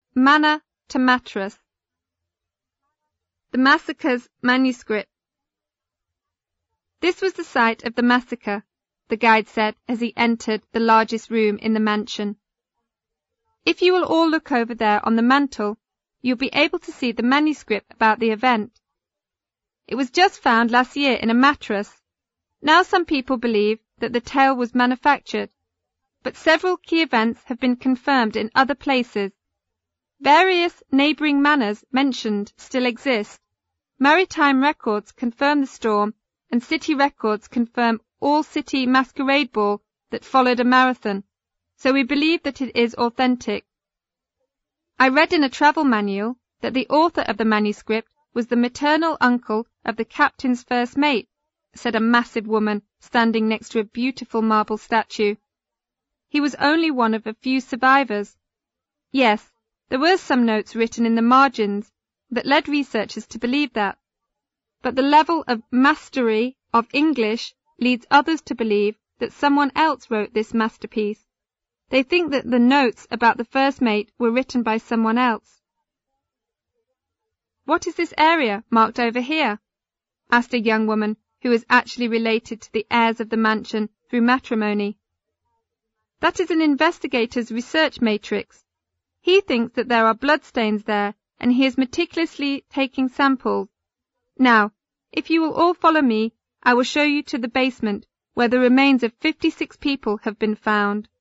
Manor to Matras. The Massacre's Manuscript. This was the site of the massacre, the guide said as he entered the largest room in the mansion. If you will all look over there on the mantel, you'll be able to see the manuscript about the event. It was just found last year in a mattress. Now some people believe that the tale was manufactured, but several key events have been confirmed in other places. Various neighbouring manors mentioned still exist. Maritime records confirm the storm, and city records confirm all city masquerade ball that followed a marathon, so we believe that it is authentic. I read in a travel manual that the author of the manuscript was the maternal uncle of the captain's first mate, said a massive woman standing next to a beautiful marble statue. He was only one of a few survivors. Yes, there were some notes written in the margins that led researchers to believe that. But the level of mastery of English leads others to believe that someone else wrote this masterpiece. They think that the notes about the first mate were written by someone else. "What is this area marked over here?" asked a young woman who was actually related to the heirs of the mansion through matrimony. "That is an investigator's research matrix. He thinks that there are bloodstains there, and he is meticulously taking samples. Now, if you will all follow me, I will show you to the basement, where the remains of 56 people have been found."